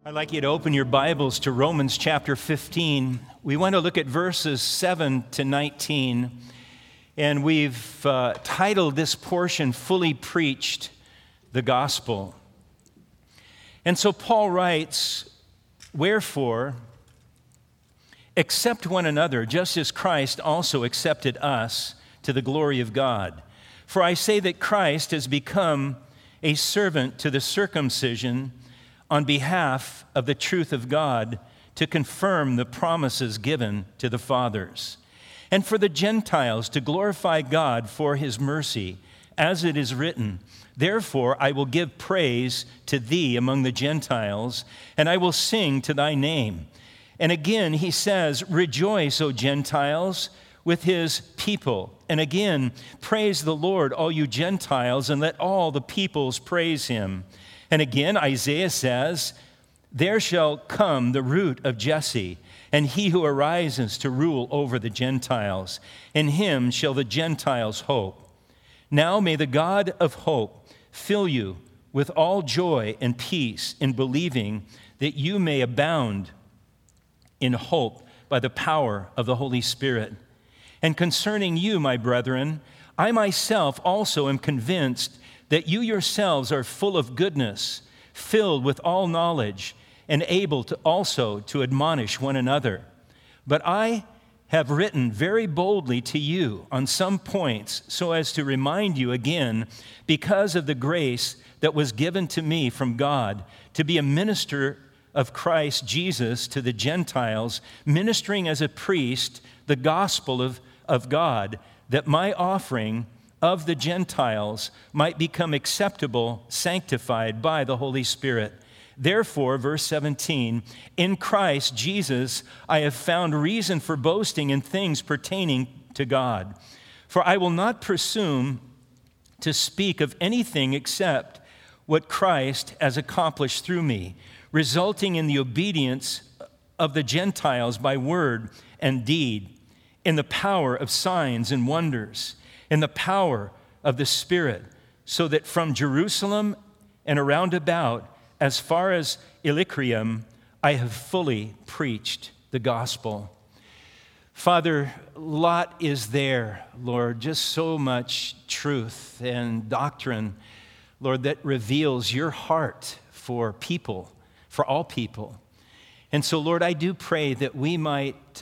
I'd like you to open your Bibles to Romans chapter 15. We want to look at verses 7 to 19, and we've titled this portion, Fully Preached, the Gospel. And so Paul writes, "Wherefore, accept one another, just as Christ also accepted us to the glory of God. For I say that Christ has become a servant to the circumcision on behalf of the truth of God, to confirm the promises given to the fathers, and for the Gentiles to glorify God for his mercy, as it is written, Therefore I will give praise to thee among the Gentiles, and I will sing to thy name. And again he says, Rejoice, O Gentiles, with his people. And again, praise the Lord, all you Gentiles, and let all the peoples praise him. And again, Isaiah says, There shall come the root of Jesse, and he who arises to rule over the Gentiles. In him shall the Gentiles hope. Now may the God of hope fill you with all joy and peace in believing, that you may abound in hope by the power of the Holy Spirit. And concerning you, my brethren, I myself also am convinced that you yourselves are full of goodness, filled with all knowledge, and able to also to admonish one another. But I have written very boldly to you on some points, so as to remind you again, because of the grace that was given to me from God, to be a minister of Christ Jesus to the Gentiles, ministering as a priest the gospel of God, that my offering of the Gentiles might become acceptable, sanctified by the Holy Spirit. Therefore, verse 17, in Christ Jesus I have found reason for boasting in things pertaining to God. For I will not presume to speak of anything except what Christ has accomplished through me, resulting in the obedience of the Gentiles by word and deed, in the power of signs and wonders, in the power of the Spirit, so that from Jerusalem and around about, as far as Illyricum, I have fully preached the gospel." Father, lot is there, Lord, just so much truth and doctrine, Lord, that reveals your heart for people, for all people. And so, Lord, I do pray that we might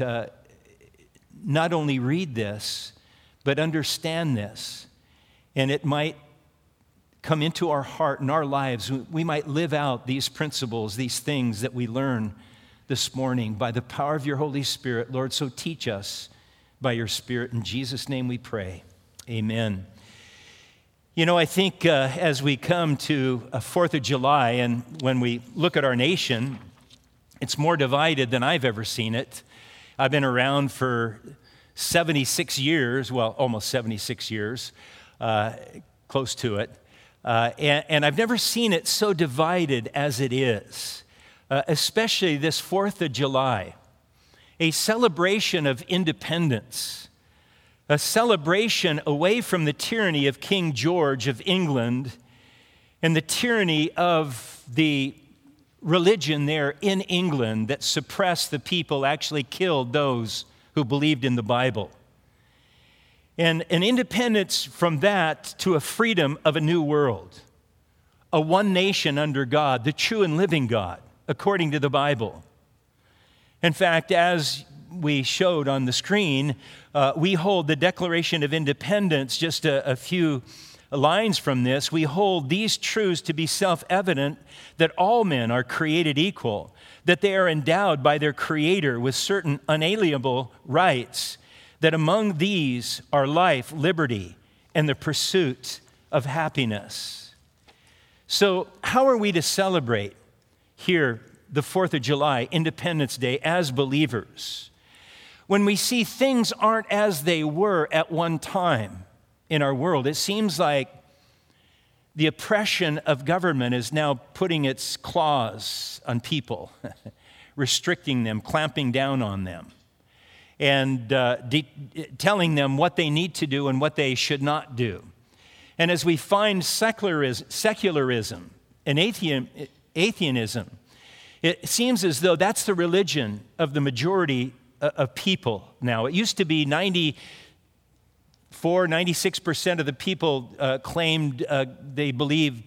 not only read this, but understand this, and it might come into our heart and our lives. We might live out these principles, these things that we learn this morning by the power of your Holy Spirit. Lord, so teach us by your Spirit. In Jesus' name we pray. Amen. You know, I think as we come to 4th of July, and when we look at our nation, it's more divided than I've ever seen it. I've been around for 76 years, well, almost 76 years, close to it. And I've never seen it so divided as it is, especially this 4th of July, a celebration of independence, a celebration away from the tyranny of King George of England and the tyranny of the religion there in England that suppressed the people, actually killed those who believed in the Bible. And an independence from that to a freedom of a new world, a one nation under God, the true and living God, according to the Bible. In fact, as we showed on the screen, we hold the Declaration of Independence, just a few lines from this. We hold these truths to be self-evident, that all men are created equal, that they are endowed by their Creator with certain unalienable rights, that among these are life, liberty, and the pursuit of happiness. So how are we to celebrate here the 4th of July, Independence Day, as believers, when we see things aren't as they were at one time in our world? It seems like the oppression of government is now putting its claws on people, restricting them, clamping down on them, and telling them what they need to do and what they should not do. And as we find secularism and atheism It seems as though that's the religion of the majority of people now. It used to be 96% of the people claimed they believed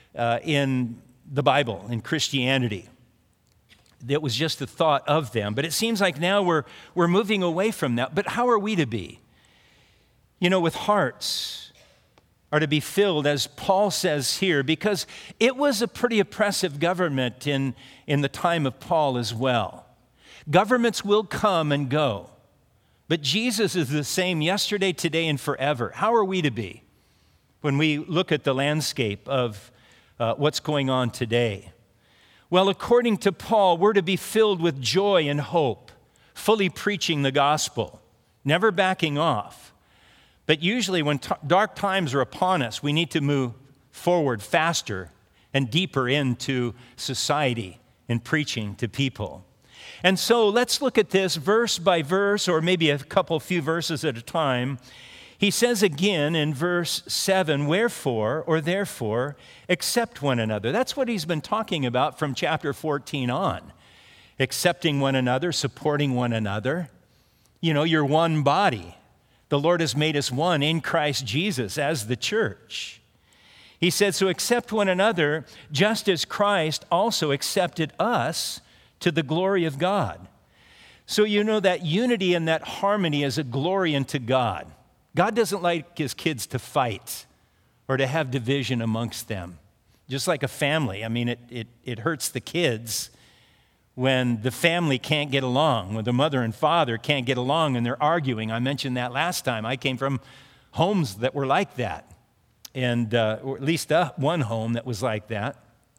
in the Bible, in Christianity. That was just the thought of them. But it seems like now we're moving away from that. But how are we to be? With hearts are to be filled, as Paul says here, because it was a pretty oppressive government in the time of Paul as well. Governments will come and go, but Jesus is the same yesterday, today, and forever. How are we to be when we look at the landscape of what's going on today? Well, according to Paul, we're to be filled with joy and hope, fully preaching the gospel, never backing off. But usually when dark times are upon us, we need to move forward faster and deeper into society and preaching to people. And so let's look at this verse by verse, or maybe a few verses at a time. He says again in verse 7, wherefore or therefore accept one another. That's what he's been talking about from chapter 14 on. Accepting one another, supporting one another. You're one body. The Lord has made us one in Christ Jesus as the church. He said, so accept one another just as Christ also accepted us to the glory of God. So that unity and that harmony is a glory unto God. God doesn't like his kids to fight or to have division amongst them. Just like a family. It hurts the kids when the family can't get along, when the mother and father can't get along and they're arguing. I mentioned that last time. I came from homes that were like that, and or at least one home that was like that.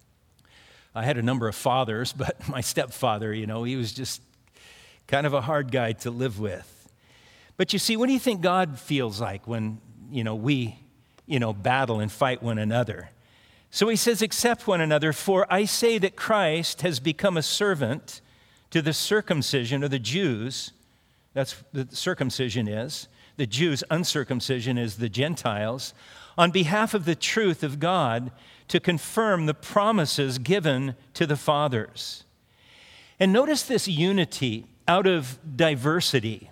I had a number of fathers, but my stepfather, he was just kind of a hard guy to live with. But you see, what do you think God feels like when, we, battle and fight one another? So he says, accept one another, for I say that Christ has become a servant to the circumcision of the Jews. That's what circumcision is. The Jews, uncircumcision is the Gentiles, on behalf of the truth of God, to confirm the promises given to the fathers. And notice this unity out of diversity.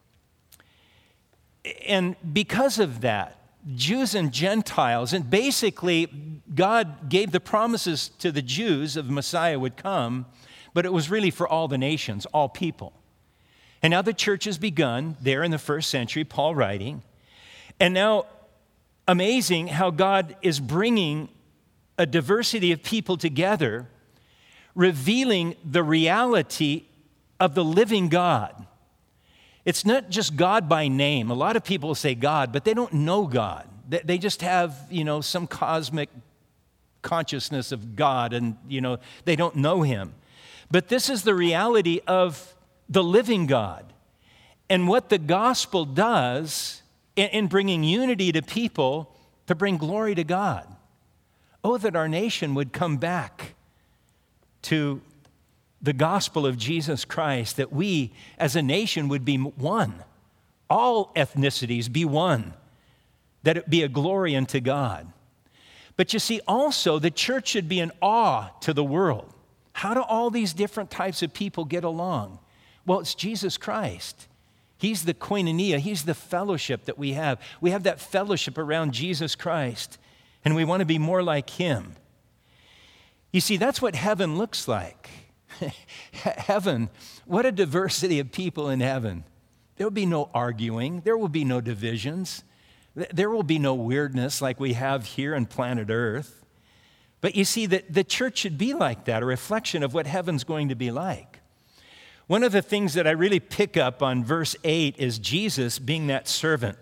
And because of that, Jews and Gentiles, and basically God gave the promises to the Jews of Messiah would come, but it was really for all the nations, all people. And now the church has begun there in the first century, Paul writing. And now, amazing how God is bringing a diversity of people together, revealing the reality of the living God. It's not just God by name. A lot of people say God, but they don't know God. They just have, some cosmic consciousness of God, and, they don't know him. But this is the reality of the living God. And what the gospel does in bringing unity to people, to bring glory to God. Oh, that our nation would come back to the gospel of Jesus Christ, that we as a nation would be one. All ethnicities be one. That it be a glory unto God. But you see, also, the church should be an awe to the world. How do all these different types of people get along? Well, it's Jesus Christ. He's the koinonia. He's the fellowship that we have. We have that fellowship around Jesus Christ, and we want to be more like him. You see, that's what heaven looks like. Heaven, what a diversity of people in heaven. There will be no arguing. There will be no divisions. There will be no weirdness like we have here on planet Earth. But you see, that the church should be like that, a reflection of what heaven's going to be like. One of the things that I really pick up on verse 8 is Jesus being that servant.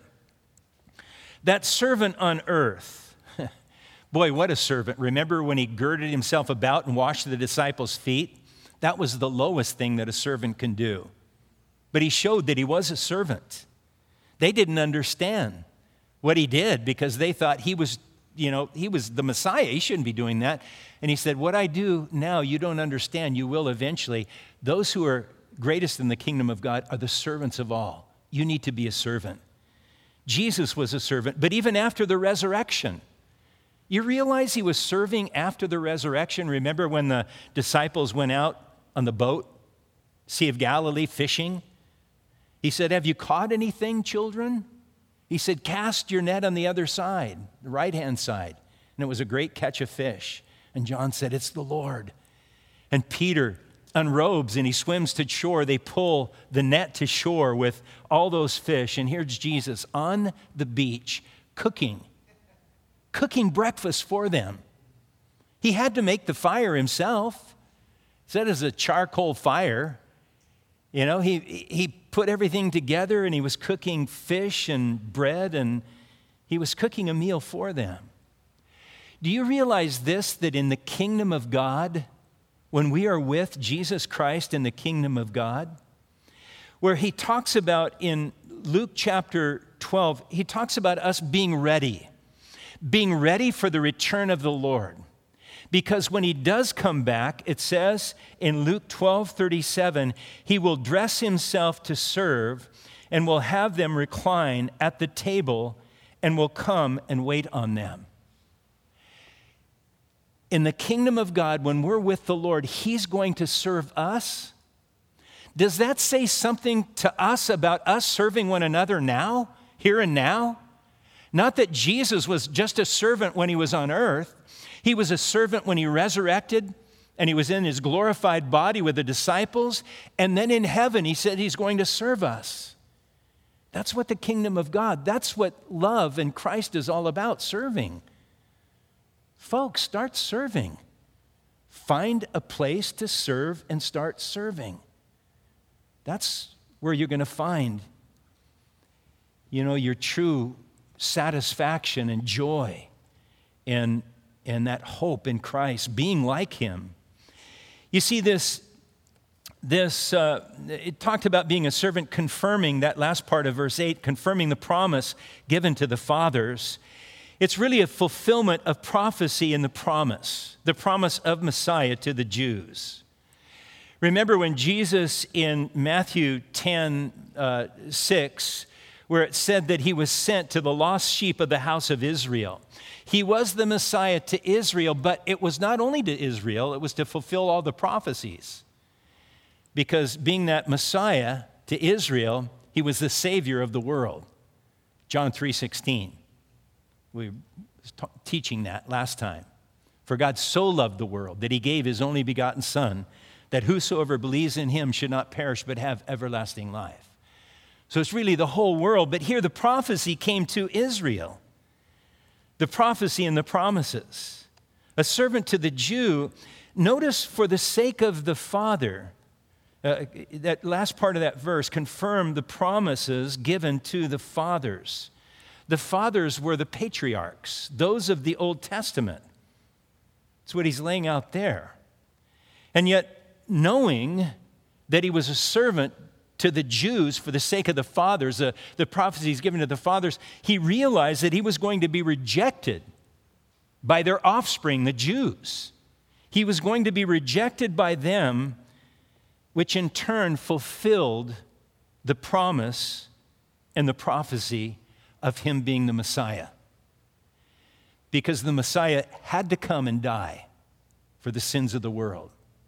That servant on earth. Boy, what a servant. Remember when he girded himself about and washed the disciples' feet? That was the lowest thing that a servant can do. But he showed that he was a servant. They didn't understand what he did because they thought he was the Messiah. He shouldn't be doing that. And he said, what I do now, you don't understand. You will eventually. Those who are greatest in the kingdom of God are the servants of all. You need to be a servant. Jesus was a servant. But even after the resurrection, You realize he was serving after the resurrection? Remember when the disciples went out on the boat, Sea of Galilee, fishing? He said, "Have you caught anything, children?" He said, "Cast your net on the other side, the right-hand side." And it was a great catch of fish. And John said, "It's the Lord." And Peter unrobes and he swims to shore. They pull the net to shore with all those fish. And here's Jesus on the beach cooking breakfast for them. He had to make the fire himself. It said it's a charcoal fire. You know, he put everything together and he was cooking fish and bread and he was cooking a meal for them. Do you realize this, that in the kingdom of God, when we are with Jesus Christ in the kingdom of God, where he talks about in Luke chapter 12, he talks about us being ready for the return of the Lord. Because when he does come back, it says in Luke 12:37, he will dress himself to serve and will have them recline at the table and will come and wait on them. In the kingdom of God, when we're with the Lord, he's going to serve us. Does that say something to us about us serving one another now, here and now? Not that Jesus was just a servant when he was on earth. He was a servant when he resurrected and he was in his glorified body with the disciples. And then in heaven, he said he's going to serve us. That's what the kingdom of God, that's what love in Christ is all about, serving. Folks, start serving. Find a place to serve and start serving. That's where you're going to find, your true satisfaction and joy and that hope in Christ, being like him. You see, it talked about being a servant, confirming that last part of verse 8, confirming the promise given to the fathers. It's really a fulfillment of prophecy in the promise of Messiah to the Jews. Remember when Jesus in Matthew 10:6, where it said that he was sent to the lost sheep of the house of Israel. He was the Messiah to Israel, but it was not only to Israel, it was to fulfill all the prophecies. Because being that Messiah to Israel, he was the Savior of the world. John 3:16. We were teaching that last time. For God so loved the world that he gave his only begotten Son, that whosoever believes in him should not perish but have everlasting life. So it's really the whole world, but here the prophecy came to Israel. The prophecy and the promises. A servant to the Jew. Notice, for the sake of the Father, that last part of that verse confirmed the promises given to the fathers. The fathers were the patriarchs, those of the Old Testament. That's what he's laying out there. And yet, knowing that he was a servant to the Jews for the sake of the fathers, the prophecies given to the fathers, he realized that he was going to be rejected by their offspring, the Jews. He was going to be rejected by them, which in turn fulfilled the promise and the prophecy of him being the Messiah. Because the Messiah had to come and die for the sins of the world,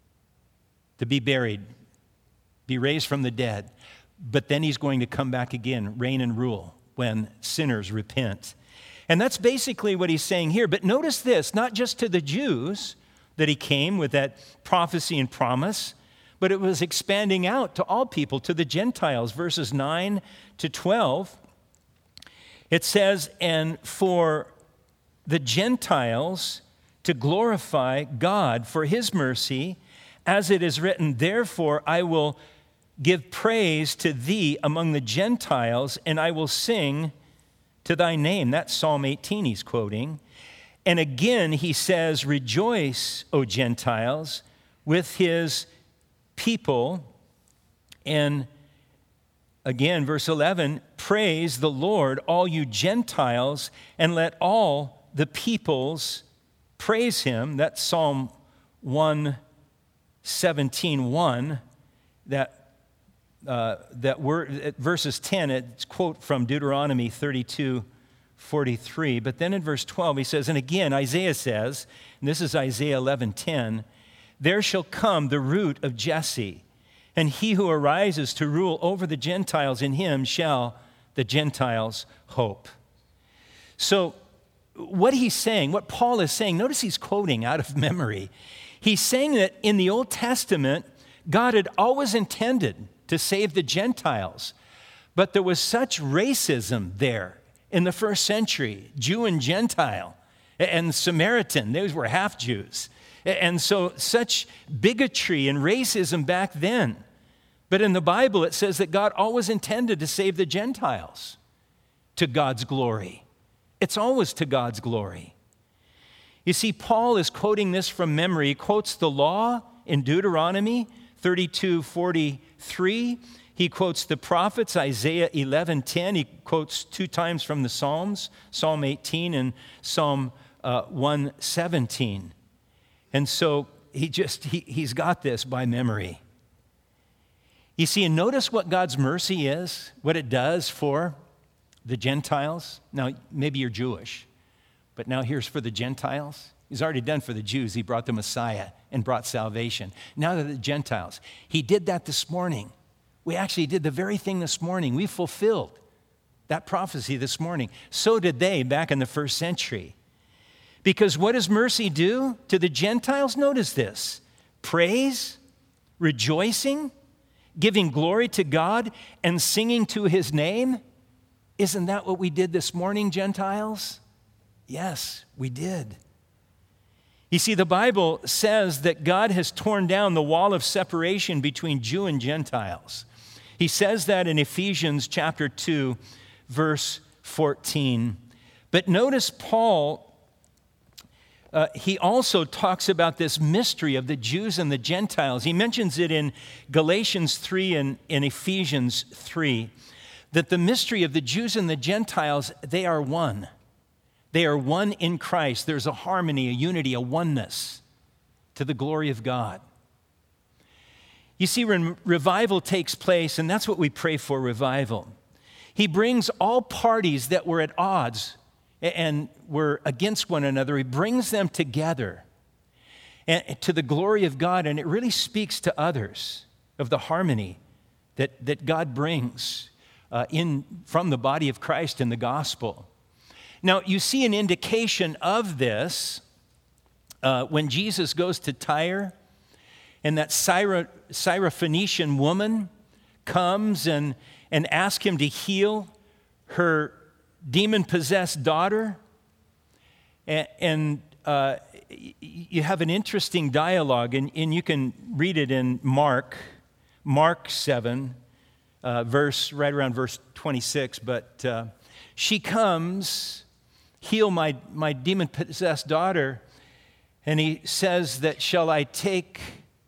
to be buried, be raised from the dead, but then he's going to come back again, reign and rule when sinners repent. And that's basically what he's saying here. But notice this, not just to the Jews that he came with that prophecy and promise, but it was expanding out to all people, to the Gentiles. Verses 9 to 12, it says, and for the Gentiles to glorify God for his mercy, as it is written, therefore I will give praise to thee among the Gentiles, and I will sing to thy name. That's Psalm 18 he's quoting. And again he says, rejoice, O Gentiles, with his people. And again, verse 11, praise the Lord, all you Gentiles, and let all the peoples praise him. That's Psalm 117:1. That word, verses 10, it's quote from Deuteronomy 32, 43. But then in verse 12, he says, and again, Isaiah says, and this is Isaiah 11:10, there shall come the root of Jesse, and he who arises to rule over the Gentiles, in him shall the Gentiles hope. So what he's saying, what Paul is saying, notice he's quoting out of memory. He's saying that in the Old Testament, God had always intended to save the Gentiles, but there was such racism there in the first century, Jew and Gentile, and Samaritan, those were half Jews. And so such bigotry and racism back then. But in the Bible, it says that God always intended to save the Gentiles to God's glory. It's always to God's glory. You see, Paul is quoting this from memory. He quotes the law in Deuteronomy 32:43. He quotes the prophets, Isaiah 11:10. He quotes 2 times from the Psalms, Psalm 18 and Psalm 117. And so he's got this by memory. You see, and notice what God's mercy is, what it does for the Gentiles. Now, maybe you're Jewish, but now here's for the Gentiles. He's already done for the Jews. He brought the Messiah and brought salvation. Now to the Gentiles. He did that this morning. We actually did the very thing this morning. We fulfilled that prophecy this morning. So did they back in the first century. Because what does mercy do to the Gentiles? Notice this: praise, rejoicing, giving glory to God, and singing to his name. Isn't that what we did this morning, Gentiles? Yes, we did. You see, the Bible says that God has torn down the wall of separation between Jew and Gentiles. He says that in Ephesians chapter 2, verse 14. But notice Paul, he also talks about this mystery of the Jews and the Gentiles. He mentions it in Galatians 3 and in Ephesians 3, that the mystery of the Jews and the Gentiles, they are one. They are one in Christ. There's a harmony, a unity, a oneness to the glory of God. You see, when revival takes place, and that's what we pray for, revival, he brings all parties that were at odds and were against one another, he brings them together and to the glory of God, and it really speaks to others of the harmony that God brings from the body of Christ in the gospel. Now, you see an indication of this when Jesus goes to Tyre, and that Syrophoenician woman comes and asks him to heal her demon-possessed daughter. And you have an interesting dialogue, and you can read it in Mark 7, right around verse 26. But she comes, heal my demon-possessed daughter, and he says that, shall I take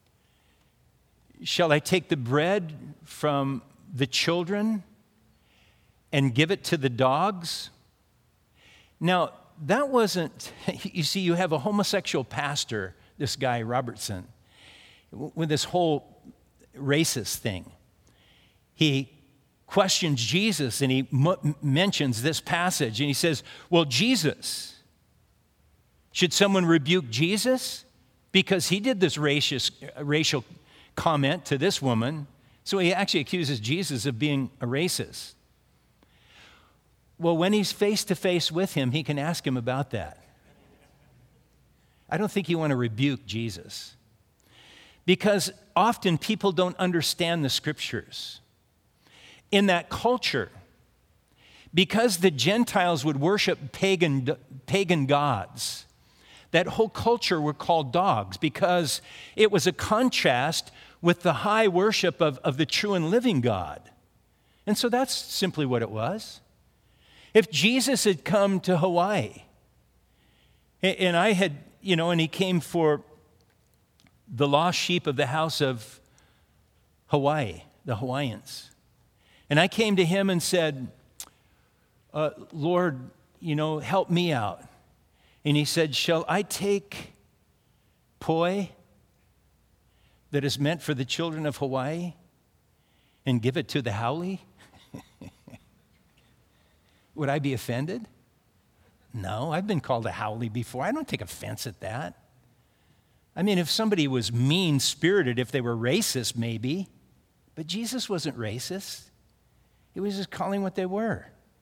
the bread from the children and give it to the dogs? Now, that wasn't, you see, you have a homosexual pastor, this guy Robertson, with this whole racist thing. He questions Jesus, and he mentions this passage, and he says, well, Jesus, should someone rebuke Jesus? Because he did this racial comment to this woman, so he actually accuses Jesus of being a racist. Well, when he's face-to-face with him, he can ask him about that. I don't think you want to rebuke Jesus, because often people don't understand the scriptures. In that culture, because the Gentiles would worship pagan gods, that whole culture were called dogs, because it was a contrast with the high worship of the true and living God. And so that's simply what it was. If Jesus had come to Hawaii, and I had, and he came for the lost sheep of the house of Hawaii, the Hawaiians, and I came to him and said, Lord, help me out. And he said, shall I take poi that is meant for the children of Hawaii and give it to the haole? Would I be offended? No, I've been called a haole before. I don't take offense at that. I mean, if somebody was mean-spirited, if they were racist, maybe. But Jesus wasn't racist. He was just calling what they were.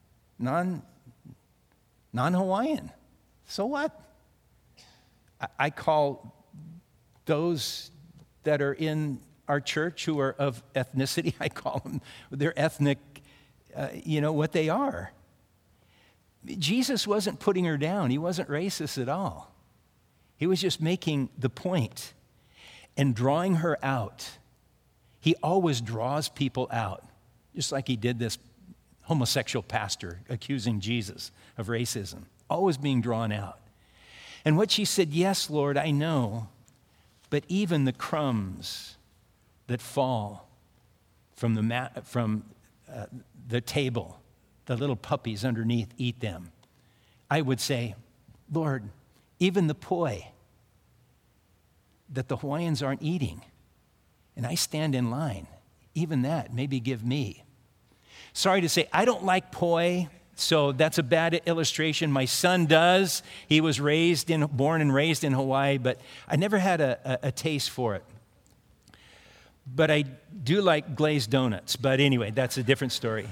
Non-Hawaiian. So what? I call those that are in our church who are of ethnicity, I call them, they're ethnic, what they are. Jesus wasn't putting her down. He wasn't racist at all. He was just making the point and drawing her out. He always draws people out, just like he did this homosexual pastor accusing Jesus of racism, always being drawn out. And what she said, yes, Lord, I know, but even the crumbs that fall from the table, the little puppies underneath eat them. I would say, Lord, even the poi that the Hawaiians aren't eating, and I stand in line, even that, maybe give me. Sorry to say, I don't like poi, so that's a bad illustration. My son does. He was born and raised in Hawaii, but I never had a taste for it. But I do like glazed donuts. But anyway, that's a different story.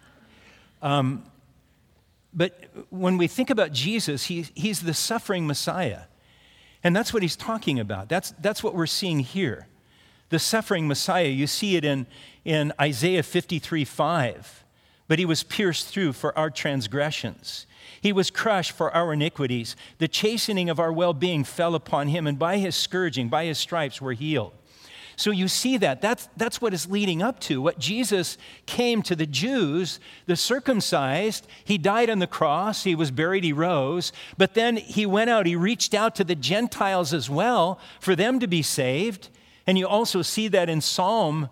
But when we think about Jesus, he's the suffering Messiah. And that's what he's talking about. That's what we're seeing here. The suffering Messiah, you see it in Isaiah 53:5. But he was pierced through for our transgressions. He was crushed for our iniquities. The chastening of our well-being fell upon him, and by his scourging, by his stripes, we're healed. So you see that. That's what it's leading up to. What Jesus came to the Jews, the circumcised, he died on the cross, he was buried, he rose, but then he went out, he reached out to the Gentiles as well for them to be saved. And you also see that in Psalm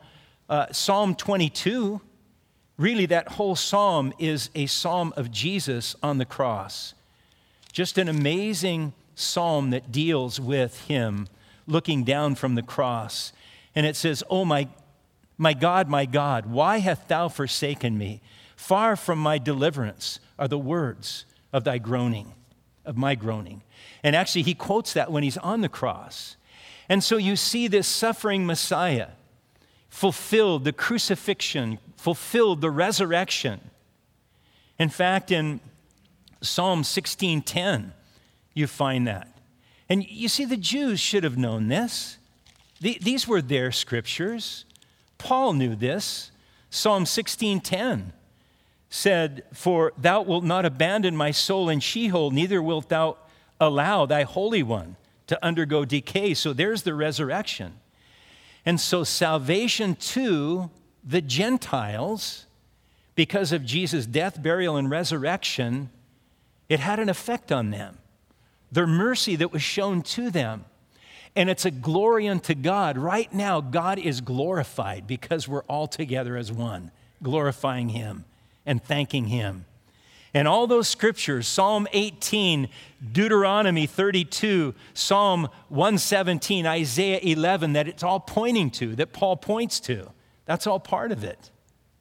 22. Really, that whole psalm is a psalm of Jesus on the cross. Just an amazing psalm that deals with him looking down from the cross. And it says, oh, my God, why hast thou forsaken me? Far from my deliverance are the words of thy groaning, of my groaning. And actually, he quotes that when he's on the cross. And so you see this suffering Messiah fulfilled the crucifixion, fulfilled the resurrection. In fact, in Psalm 16:10, you find that. And you see, the Jews should have known this. These were their scriptures. Paul knew this. Psalm 16:10 said, for thou wilt not abandon my soul in Sheol, neither wilt thou allow thy Holy One to undergo decay. So there's the resurrection. And so salvation to the Gentiles, because of Jesus' death, burial, and resurrection, it had an effect on them. Their mercy that was shown to them. And it's a glory unto God. Right now, God is glorified because we're all together as one, glorifying him and thanking him. And all those scriptures, Psalm 18, Deuteronomy 32, Psalm 117, Isaiah 11, that it's all pointing to, that Paul points to. That's all part of it.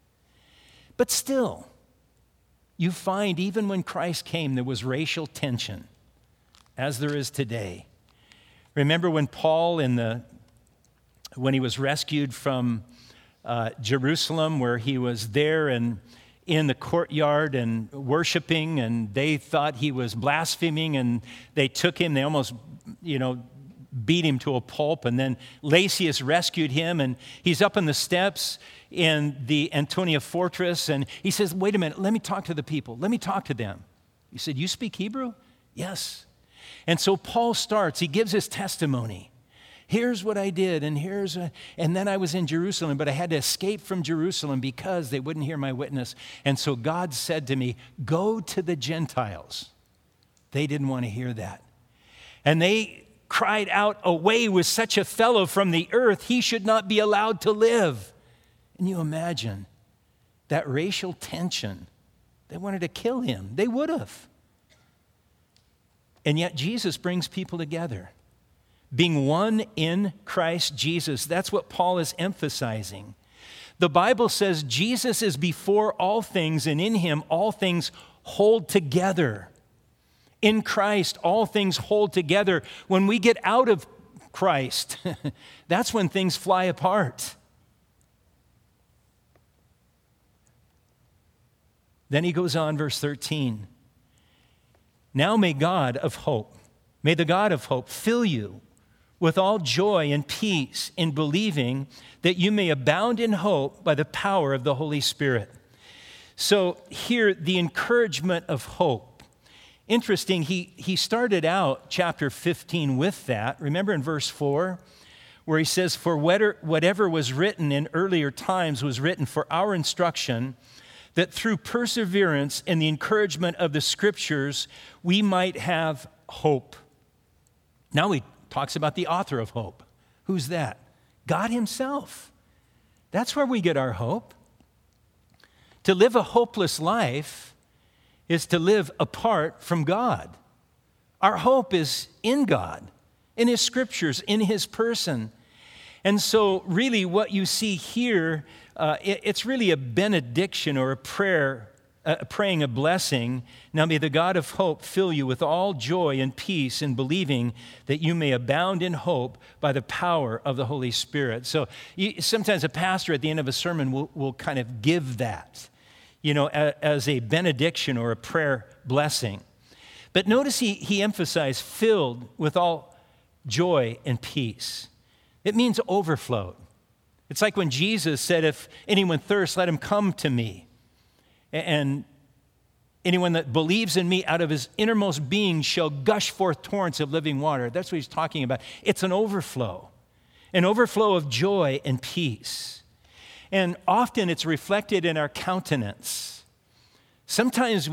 But still, you find even when Christ came, there was racial tension, as there is today. Remember when Paul, when he was rescued from Jerusalem, where he was there and in the courtyard and worshiping, and they thought he was blaspheming, and they took him, they almost, beat him to a pulp, and then Lysias rescued him, and he's up in the steps in the Antonia fortress, and he says, wait a minute, let me talk to the people, let me talk to them. He said, you speak Hebrew? Yes. And so Paul starts, he gives his testimony. Here's what I did, and then I was in Jerusalem, but I had to escape from Jerusalem because they wouldn't hear my witness. And so God said to me, go to the Gentiles. They didn't want to hear that. And they cried out, away with such a fellow from the earth, he should not be allowed to live. And you imagine that racial tension. They wanted to kill him. They would have. And yet Jesus brings people together. Being one in Christ Jesus. That's what Paul is emphasizing. The Bible says Jesus is before all things, and in him all things hold together. In Christ, all things hold together. When we get out of Christ, that's when things fly apart. Then he goes on, verse 13. Now may the God of hope fill you with all joy and peace in believing, that you may abound in hope by the power of the Holy Spirit. So here, the encouragement of hope. Interesting, he started out chapter 15 with that. Remember in verse 4, where he says, for whatever was written in earlier times was written for our instruction, that through perseverance and the encouragement of the Scriptures, we might have hope. Now he talks about the author of hope. Who's that? God himself. That's where we get our hope. To live a hopeless life is to live apart from God. Our hope is in God, in his Scriptures, in his person. And so really what you see here, it's really a benediction or a prayer, praying a blessing. Now may the God of hope fill you with all joy and peace in believing, that you may abound in hope by the power of the Holy Spirit. So sometimes a pastor at the end of a sermon will kind of give that, as a benediction or a prayer blessing. But notice he emphasized filled with all joy and peace. It means overflowed. It's like when Jesus said, if anyone thirsts, let him come to me. And anyone that believes in me, out of his innermost being shall gush forth torrents of living water. That's what he's talking about. It's an overflow of joy and peace. And often it's reflected in our countenance. Sometimes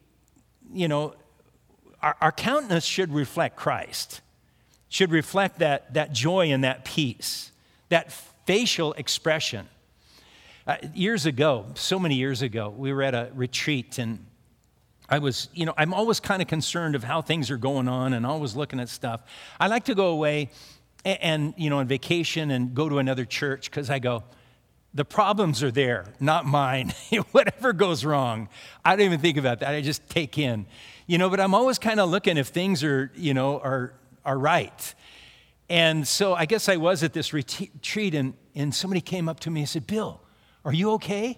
our countenance should reflect Christ, should reflect that joy and that peace, that facial expression. Years ago, so many years ago, we were at a retreat, and I'm always kind of concerned of how things are going on and always looking at stuff. I like to go away and on vacation and go to another church because I go, the problems are there, not mine. Whatever goes wrong, I don't even think about that. I just take in, but I'm always kind of looking if things are right. And so I guess I was at this retreat, and somebody came up to me and said, Bill, are you okay?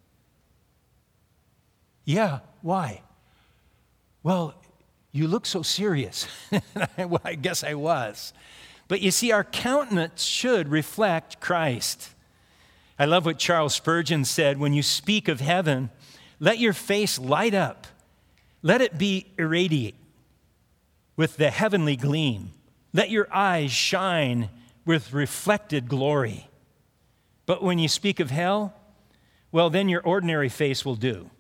Yeah, why? Well, you look so serious. Well, I guess I was. But you see, our countenance should reflect Christ. I love what Charles Spurgeon said, when you speak of heaven, let your face light up. Let it be irradiate with the heavenly gleam. Let your eyes shine with reflected glory. But when you speak of hell, well, then your ordinary face will do.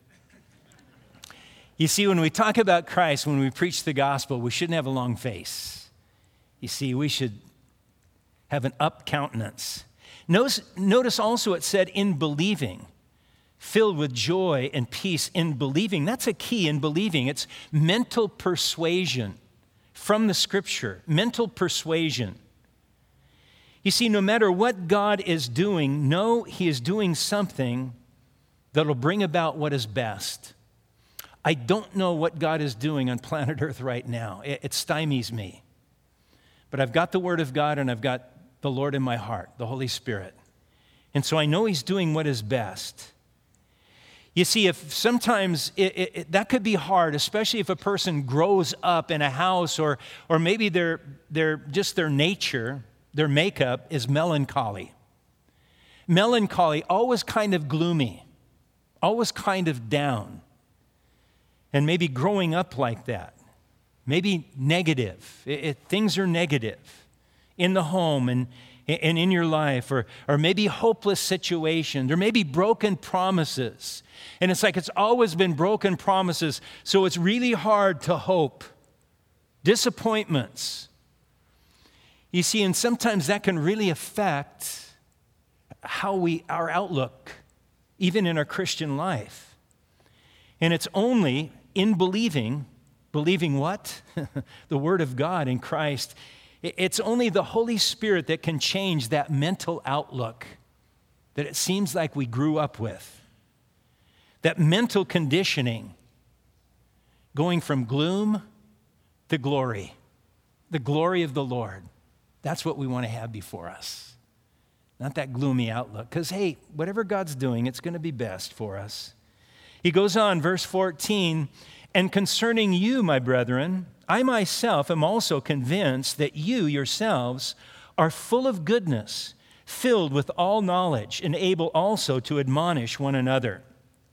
You see, when we talk about Christ, when we preach the gospel, we shouldn't have a long face. You see, we should have an up countenance. Notice also it said in believing, filled with joy and peace in believing. That's a key in believing. It's mental persuasion from the Scripture, mental persuasion. You see, no matter what God is doing, know he is doing something that'll bring about what is best. I don't know what God is doing on planet Earth right now. It stymies me. But I've got the Word of God, and I've got the Lord in my heart, the Holy Spirit. And so I know he's doing what is best. You see, if sometimes that could be hard, especially if a person grows up in a house or maybe their nature, their makeup is melancholy. Melancholy, always kind of gloomy, always kind of down. And maybe growing up like that, maybe negative. Things are negative in the home and in your life, or maybe hopeless situations, or maybe broken promises. And it's like it's always been broken promises, so it's really hard to hope. Disappointments. You see, and sometimes that can really affect our outlook, even in our Christian life. And it's only in believing what? The Word of God in Christ. It's only the Holy Spirit that can change that mental outlook that it seems like we grew up with. That mental conditioning, going from gloom the glory of the Lord. That's what we want to have before us. Not that gloomy outlook. Because, hey, whatever God's doing, it's going to be best for us. He goes on, verse 14, and concerning you, my brethren, I myself am also convinced that you yourselves are full of goodness, filled with all knowledge, and able also to admonish one another.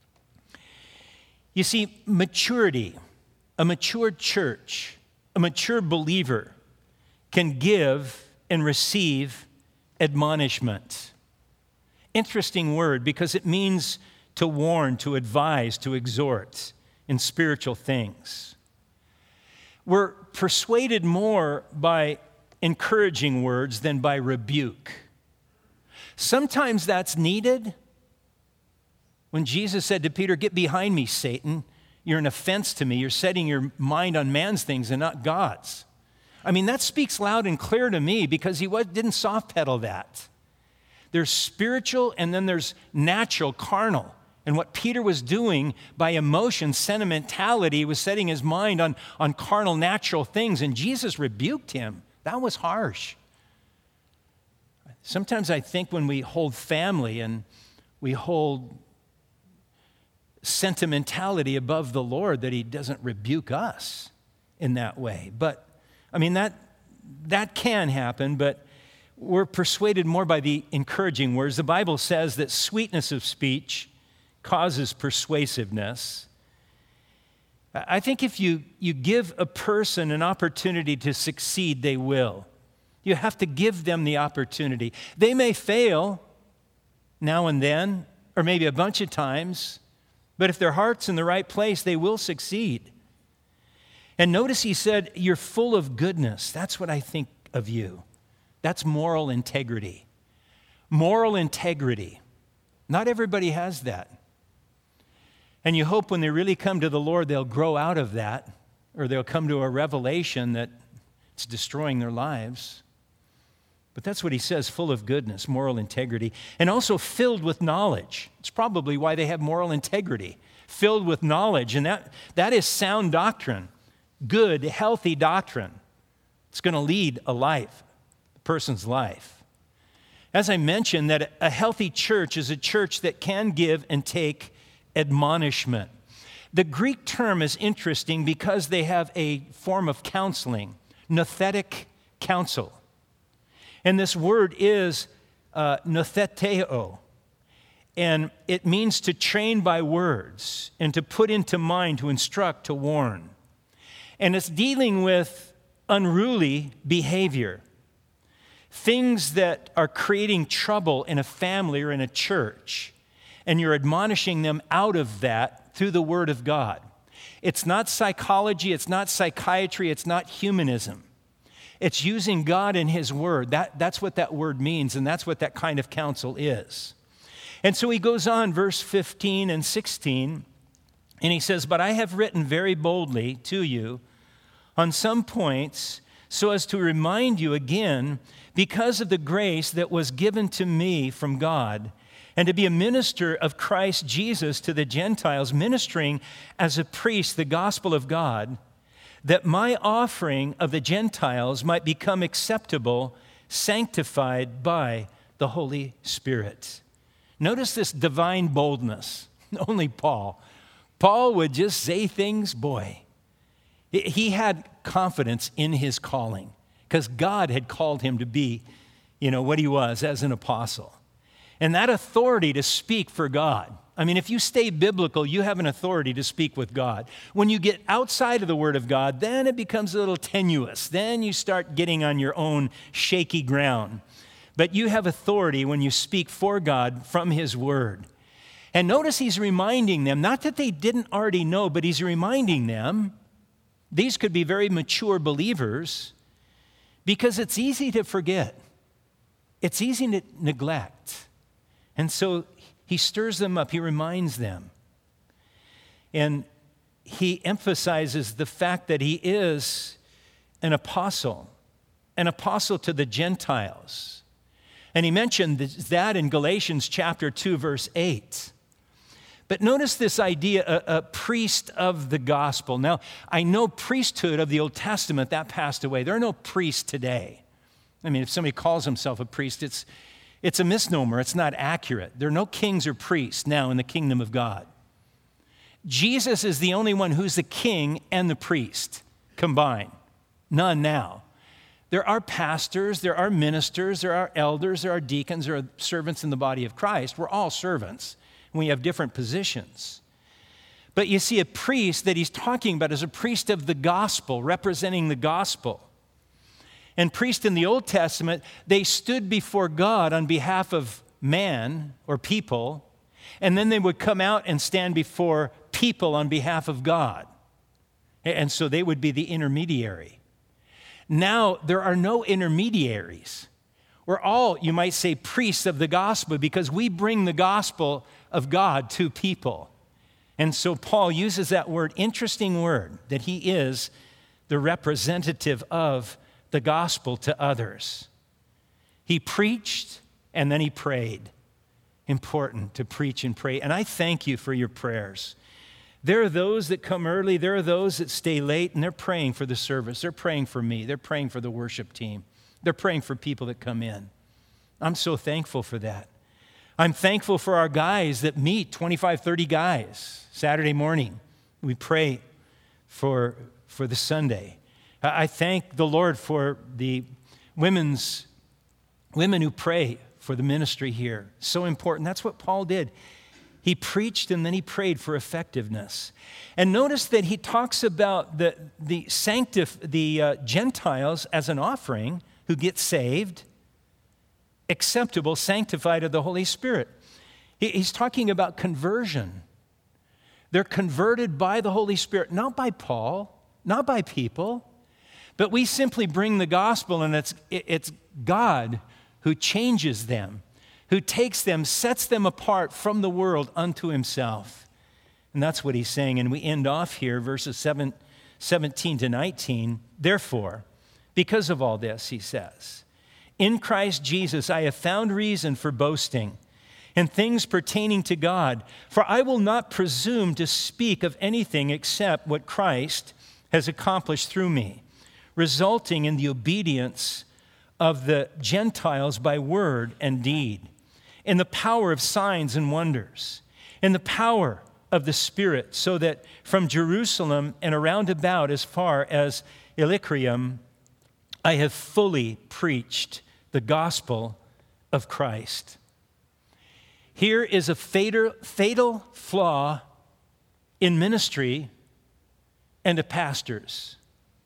You see, maturity, a mature church, a mature believer can give and receive admonishment. Interesting word because it means to warn, to advise, to exhort in spiritual things. We're persuaded more by encouraging words than by rebuke. Sometimes that's needed. When Jesus said to Peter, "Get behind me, Satan. You're an offense to me. You're setting your mind on man's things and not God's." I mean, that speaks loud and clear to me because he didn't soft pedal that. There's spiritual and then there's natural, carnal. And what Peter was doing by emotion, sentimentality, was setting his mind on carnal, natural things. And Jesus rebuked him. That was harsh. Sometimes I think when we hold family and we hold sentimentality above the Lord, that he doesn't rebuke us in that way. But, I mean, that can happen, but we're persuaded more by the encouraging words. The Bible says that sweetness of speech causes persuasiveness. I think if you give a person an opportunity to succeed, they will. You have to give them the opportunity. They may fail now and then, or maybe a bunch of times, but if their heart's in the right place, they will succeed. And notice he said, you're full of goodness. That's what I think of you. That's moral integrity. Moral integrity. Not everybody has that. And you hope when they really come to the Lord, they'll grow out of that, or they'll come to a revelation that it's destroying their lives. But that's what he says, full of goodness, moral integrity, and also filled with knowledge. It's probably why they have moral integrity, filled with knowledge, and that is sound doctrine, good, healthy doctrine. It's going to lead a person's life. As I mentioned, that a healthy church is a church that can give and take admonishment. The Greek term is interesting because they have a form of counseling, nouthetic counsel. And this word is noutheteo. And it means to train by words and to put into mind, to instruct, to warn. And it's dealing with unruly behavior, things that are creating trouble in a family or in a church, and you're admonishing them out of that through the Word of God. It's not psychology, it's not psychiatry, it's not humanism. It's using God and His Word. That's what that word means, and that's what that kind of counsel is. And so he goes on, verse 15 and 16, and he says, "But I have written very boldly to you on some points so as to remind you again, because of the grace that was given to me from God, and to be a minister of Christ Jesus to the Gentiles, ministering as a priest the gospel of God, that my offering of the Gentiles might become acceptable, sanctified by the Holy Spirit." Notice this divine boldness. Only Paul. Paul would just say things, boy. He had confidence in his calling because God had called him to be, what he was as an apostle. And that authority to speak for God. I mean, if you stay biblical, you have an authority to speak with God. When you get outside of the Word of God, then it becomes a little tenuous. Then you start getting on your own shaky ground. But you have authority when you speak for God from His Word. And notice he's reminding them, not that they didn't already know, but he's reminding them, these could be very mature believers, because it's easy to forget. It's easy to neglect. And so he stirs them up. He reminds them. And he emphasizes the fact that he is an apostle to the Gentiles. And he mentioned that in Galatians chapter 2, verse 8. But notice this idea, a priest of the gospel. Now, I know priesthood of the Old Testament, that passed away. There are no priests today. I mean, if somebody calls himself a priest, it's a misnomer. It's not accurate. There are no kings or priests now in the kingdom of God. Jesus is the only one who's the king and the priest combined. None now. There are pastors, there are ministers, there are elders, there are deacons, there are servants in the body of Christ. We're all servants, and we have different positions. But you see, a priest that he's talking about is a priest of the gospel, representing the gospel. And priests in the Old Testament, they stood before God on behalf of man or people, and then they would come out and stand before people on behalf of God. And so they would be the intermediary. Now, there are no intermediaries. We're all, you might say, priests of the gospel because we bring the gospel of God to people. And so Paul uses that word, interesting word, that he is the representative of the gospel to others. He preached and then he prayed. Important to preach and pray. And I thank you for your prayers. There are those that come early. There are those that stay late, and they're praying for the service. They're praying for me. They're praying for the worship team. They're praying for people that come in. I'm so thankful for that. I'm thankful for our guys that meet, 25, 30 guys, Saturday morning. We pray for the Sunday. I thank the Lord for the women who pray for the ministry here. So important. That's what Paul did. He preached and then he prayed for effectiveness. And notice that he talks about the Gentiles as an offering who get saved, acceptable, sanctified of the Holy Spirit. He's talking about conversion. They're converted by the Holy Spirit, not by Paul, not by people, but we simply bring the gospel, and it's God who changes them, who takes them, sets them apart from the world unto himself. And that's what he's saying. And we end off here, verses 17 to 19. Therefore, because of all this, he says, in Christ Jesus I have found reason for boasting in things pertaining to God, for I will not presume to speak of anything except what Christ has accomplished through me, resulting in the obedience of the Gentiles by word and deed, in the power of signs and wonders, in the power of the Spirit, so that from Jerusalem and around about as far as Illyricum, I have fully preached the gospel of Christ. Here is a fatal flaw in ministry and of pastors,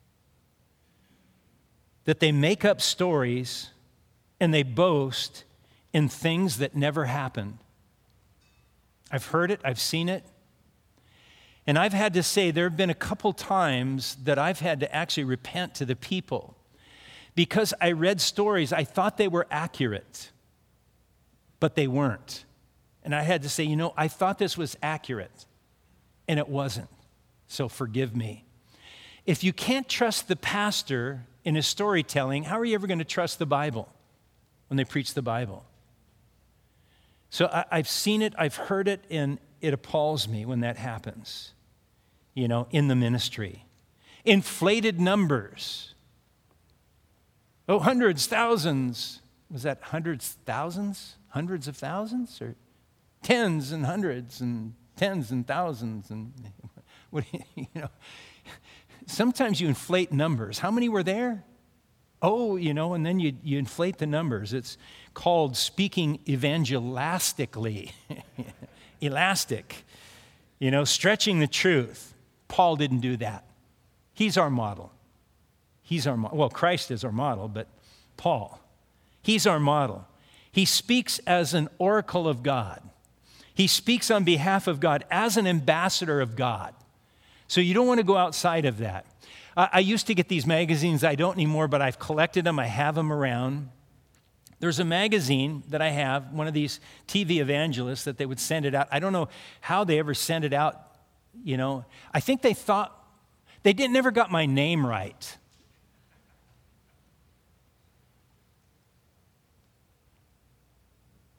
that they make up stories and they boast in things that never happened. I've heard it, I've seen it, and I've had to say there have been a couple times that I've had to actually repent to the people because I read stories, I thought they were accurate, but they weren't. And I had to say, I thought this was accurate, and it wasn't. So forgive me. If you can't trust the pastor in his storytelling, how are you ever going to trust the Bible when they preach the Bible? So I've seen it, I've heard it, and it appalls me when that happens, in the ministry. Inflated numbers. Oh, hundreds, thousands. Was that hundreds, thousands? Hundreds of thousands? Or tens and hundreds and tens and thousands? And what sometimes you inflate numbers. How many were there? Oh, and then you inflate the numbers. It's called speaking evangelistically. Elastic. Stretching the truth. Paul didn't do that. He's our model. Well, Christ is our model, but Paul, he's our model. He speaks as an oracle of God. He speaks on behalf of God as an ambassador of God. So you don't want to go outside of that. I used to get these magazines. I don't anymore, but I've collected them. I have them around. There's a magazine that I have, one of these TV evangelists that they would send it out. I don't know how they ever sent it out. I think they thought they never got my name right.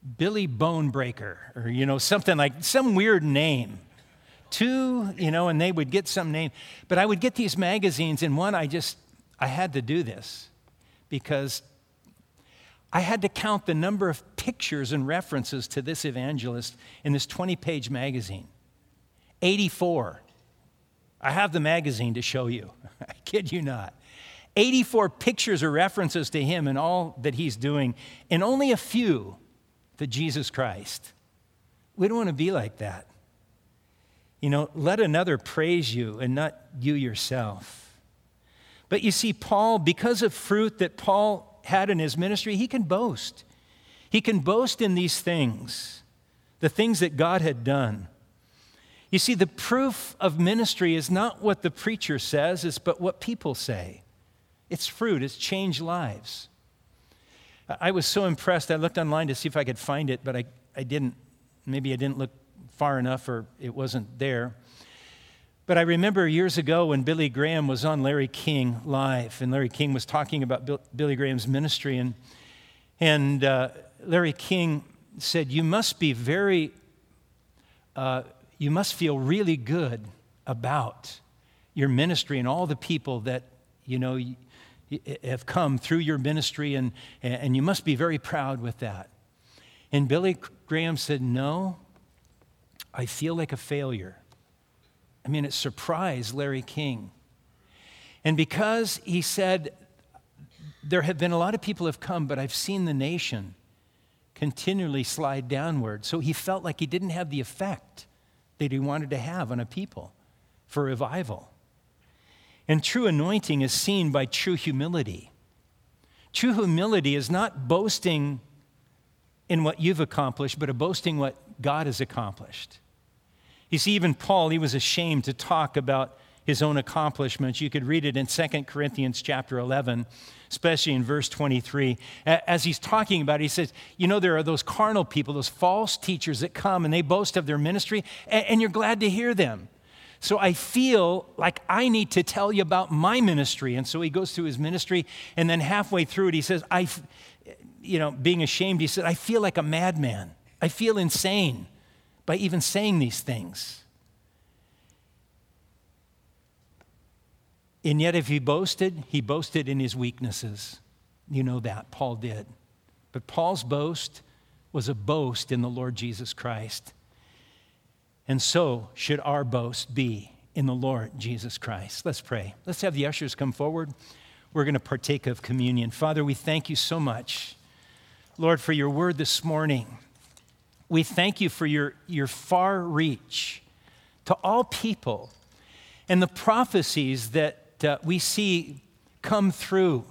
Billy Bonebreaker, or, something like, some weird name. And they would get some name. But I would get these magazines, and one, I had to do this because I had to count the number of pictures and references to this evangelist in this 20-page magazine. 84. I have the magazine to show you. I kid you not. 84 pictures or references to him and all that he's doing, and only a few to Jesus Christ. We don't want to be like that. Let another praise you and not you yourself. But you see, Paul, because of fruit that Paul had in his ministry, he can boast. He can boast in these things, the things that God had done. You see, the proof of ministry is not what the preacher says, but what people say. It's fruit. It's changed lives. I was so impressed. I looked online to see if I could find it, but I didn't. Maybe I didn't look far enough, or it wasn't there. But I remember years ago when Billy Graham was on Larry King Live, and Larry King was talking about Billy Graham's ministry, and Larry King said, you must feel really good about your ministry and all the people that, have come through your ministry, and you must be very proud with that. And Billy Graham said, no, I feel like a failure. It surprised Larry King. And because he said, there have been a lot of people have come, but I've seen the nation continually slide downward. So he felt like he didn't have the effect that he wanted to have on a people for revival. And true anointing is seen by true humility. True humility is not boasting in what you've accomplished, but a boasting what God has accomplished. You see, even Paul, he was ashamed to talk about his own accomplishments. You could read it in 2 Corinthians chapter 11, especially in verse 23. As he's talking about it, he says, there are those carnal people, those false teachers that come and they boast of their ministry, and you're glad to hear them. So I feel like I need to tell you about my ministry. And so he goes through his ministry, and then halfway through it, he says, being ashamed, he said, I feel like a madman. I feel insane by even saying these things. And yet if he boasted in his weaknesses. You know that, Paul did. But Paul's boast was a boast in the Lord Jesus Christ. And so should our boast be in the Lord Jesus Christ. Let's pray. Let's have the ushers come forward. We're going to partake of communion. Father, we thank you so much, Lord, for your word this morning. We thank you for your far reach to all people and the prophecies that we see come through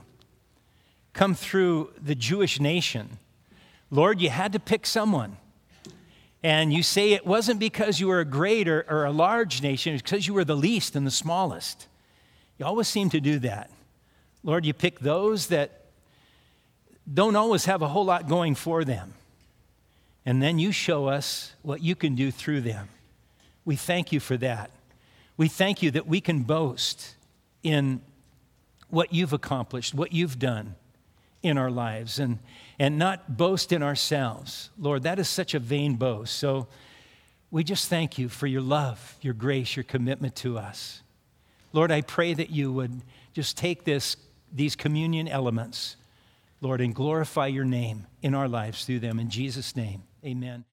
the Jewish nation. Lord, you had to pick someone. And you say it wasn't because you were a great or a large nation, it's because you were the least and the smallest. You always seem to do that. Lord, you pick those that don't always have a whole lot going for them. And then you show us what you can do through them. We thank you for that. We thank you that we can boast in what you've accomplished, what you've done in our lives, and not boast in ourselves. Lord, that is such a vain boast. So we just thank you for your love, your grace, your commitment to us. Lord, I pray that you would just take these communion elements, Lord, and glorify your name in our lives through them. In Jesus' name, amen.